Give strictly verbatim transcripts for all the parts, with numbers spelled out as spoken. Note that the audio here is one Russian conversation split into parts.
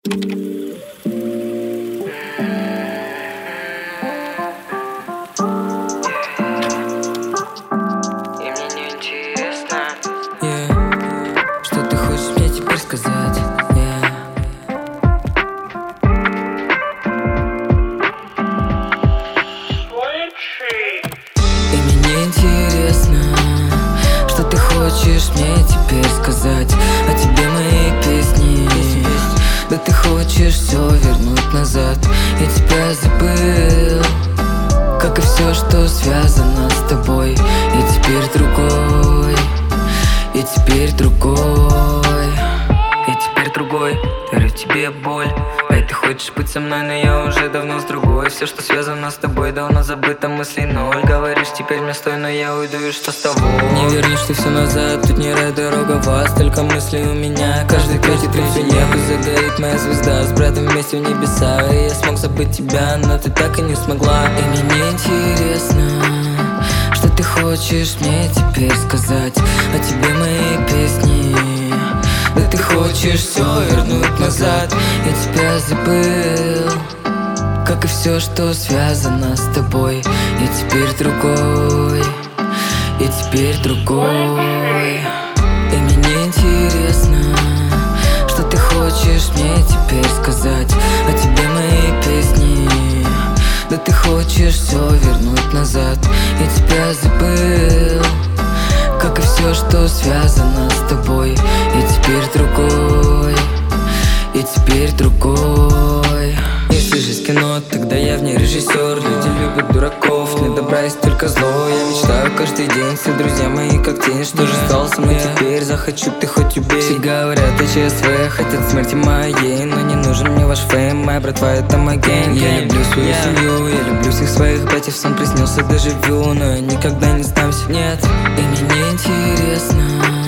Хочешь мне теперь сказать о тебе мои песни? Да ты хочешь все вернуть назад. Я тебя забыл, как и все, что связано с тобой. Я теперь другой, я теперь другой, я теперь другой. Дарю тебе боль. Эй, ты хочешь быть со мной, но я уже давно с другой. Все, что связано с тобой, давно забыто, мыслей ноль. Говоришь, теперь мне стой, но я уйду, и что с тобой? Не вернешь ты все назад, тут не рай, дорога вас. Только мысли у меня, каждый катит и всю небо загорит моя звезда. С братом вместе в небеса, и я смог забыть тебя, но ты так и не смогла. И мне не интересно, что ты хочешь мне теперь сказать о тебе мои песни. Да ты хочешь все вернуть назад. Я тебя забыл, как и все, что связано с тобой. Я теперь другой, я теперь другой. И мне не интересно, что ты хочешь мне теперь сказать о тебе мои песни. Да ты хочешь все вернуть назад. Я тебя забыл, как и все, что связано с тобой. Я теперь другой, я теперь другой. Если жизнь кино, тогда я в ней режиссер. Люди любят дураков, для добра есть только зло. Я мечтаю каждый день, все друзья мои как тень. Что же стало со мной теперь? Захочу, ты хоть убей. Все говорят о ЧСВ, хотят смерти моей, но не нужен мне ваш фейм, моя братва это мой гейм. Я люблю свою семью, я люблю всех своих братьев. Сон приснился, доживу, но я никогда не сдамся. Нет, и мне не интересно,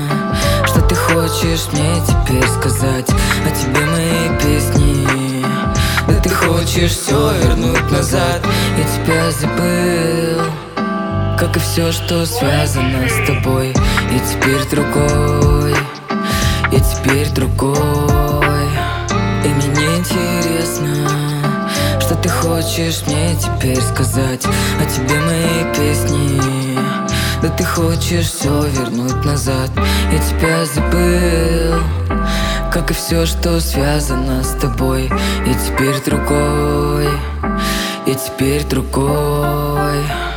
что ты хочешь мне теперь сказать о тебе мои песни. Да ты хочешь все вернуть назад. Я тебя забыл, как и все, что связано с тобой. Я теперь другой, я теперь другой. И мне не интересно, что ты хочешь мне теперь сказать о тебе мои песни. Да ты хочешь все вернуть назад. Я тебя забыл, как и все, что связано с тобой. Я теперь другой, я теперь другой.